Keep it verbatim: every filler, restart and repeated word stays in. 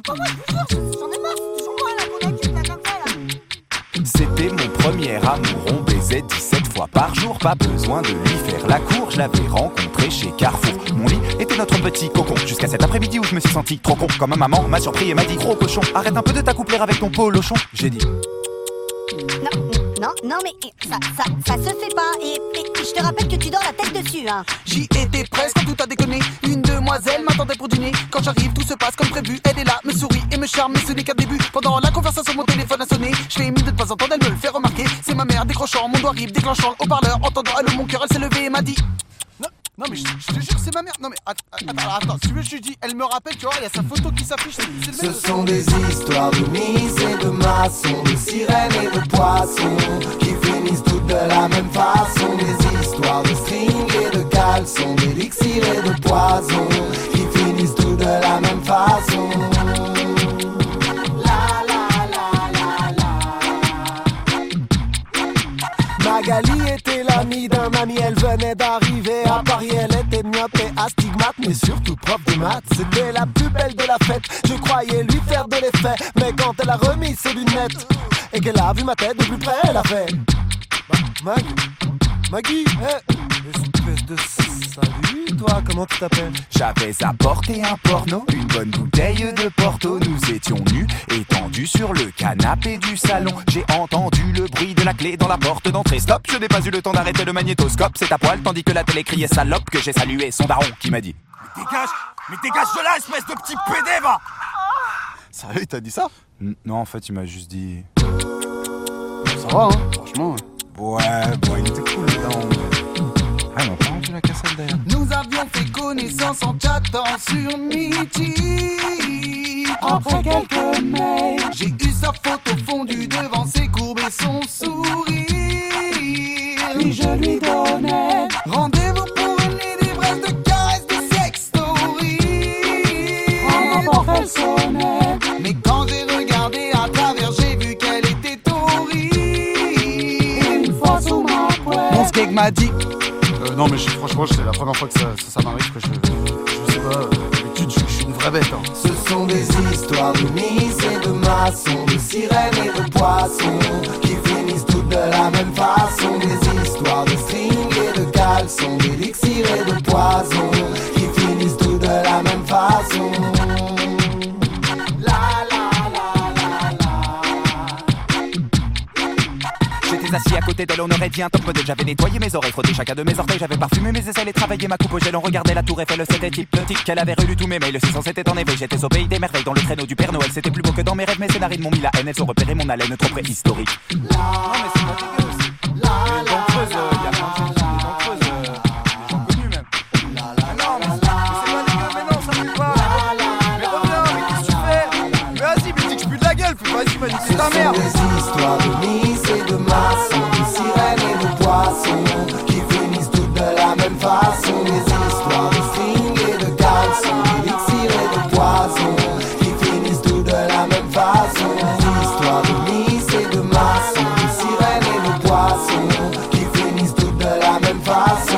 c'est pas moi, je vous jure, j'en ai marre, c'est toujours moi là qu'on accuse, là, comme ça, là. C'était mon premier amour, on baisait dix-sept fois par jour. Pas besoin de lui faire la cour, je l'avais rencontré chez Carrefour. Mon lit était notre petit cocon, jusqu'à cet après-midi où je me suis senti trop con. Quand ma maman m'a surpris et m'a dit: gros cochon, arrête un peu de t'accoupler avec ton polochon. J'ai dit: Non, non, non, mais ça, ça, ça se fait pas. Et, et je te rappelle que tu dors la tête dessus, hein. J'y étais presque quand tout a déconné. Une demoiselle m'attendait pour dîner. Quand j'arrive, tout se passe comme prévu. Elle est là, me sourit et me charme, mais ce n'est qu'un début. Pendant la conversation, mon téléphone a sonné. Je fais mine de temps en temps, elle me le fait remarquer. C'est ma mère décrochant, mon doigt arrive, déclenchant le haut-parleur. Entendant allô, mon cœur, elle s'est levée et m'a dit: Non, non mais je, je te jure que c'est ma mère. Non mais attends, attends, attends, si tu veux, je lui dis, elle me rappelle, tu vois, il y a sa photo qui s'affiche. C'est, c'est le Ce sont des histoires de mises et de maçons, de sirènes et de poissons, qui finissent toutes de la même façon. Des histoires de string et de caleçons, d'élixir et de poison, qui finissent toutes de la même façon. La la la la la. Magali était l'amie d'un ami, elle venait d'arriver à Paris. Elle était myope et astigmate, mais surtout prof de maths. C'était la plus belle de la fête, je croyais lui faire de l'effet. Mais quand elle a remis ses lunettes et qu'elle a vu ma tête de plus près, elle a fait: Mag, Maggie, hé, espèce de salut, toi, comment tu t'appelles? J'avais apporté un porno, une bonne bouteille de Porto. Nous étions nus, étendus sur le canapé du salon. J'ai entendu le bruit de la clé dans la porte d'entrée. Stop, je n'ai pas eu le temps d'arrêter le magnétoscope. C'est à poil, tandis que la télé criait salope, que j'ai salué son daron qui m'a dit: Mais dégage, mais dégage de là, espèce de petit pédé, va. Sérieux, il t'a dit ça? Non, en fait, il m'a juste dit: Ça va, hein, franchement. Ouais, bon, il était cool, dedans. Ah, on a pas rendu la cassette d'ailleurs. Nous avions fait connaissance en chattant sur Mythique. Après quelques mails, J'ai eu sa photo fondue devant ses courbes et son sourire. puis je lui donnais Rendez-vous pour une nuit d'ivresse, de caresses, de sextories. un rapport qu'elle sonnait. Mais quand j'ai regardé à travers, j'ai vu qu'elle était horrible. Une fois sous ma Mon couette, skeg m'a dit: Euh, non, mais je- franchement, c'est la première fois que ça, ça, ça m'arrive. Que je, je sais pas, euh, d'habitude, je, je suis une vraie bête. Hein. ce sont des histoires de mises et de maçons, de sirènes et de poissons, qui finissent toutes de la même façon. Des histoires de string et de caleçons, d'élixir et de poison, qui finissent toutes de la même façon. La la la la la. J'étais assis à côté d'elle, on aurait dit un top modèle. J'avais nettoyé mes oreilles, frotté chacun de mes orteils. J'avais parfumé mes aisselles et travaillé ma coupe au gel. On regardait la tour Eiffel, c'était hypnotique. Elle avait relu tous mes mails, le six cents était en éveil. J'étais au pays des merveilles, dans le traîneau du Père Noël. C'était plus beau que dans mes rêves, mes scénarios m'ont mis la haine. Elles ont repéré mon haleine trop préhistorique. Non mais c'est pas dégueu aussi. La la la la la. C'est ta mère. Des histoires de mises et de maçons, de sirènes et de poissons, qui finissent toutes de la même façon. Des histoires de string et de caleçons, d'élixir et de poison, qui finissent toutes de la même façon. Des histoires de mises et de maçons, de sirènes et de poissons, qui finissent toutes de la même façon.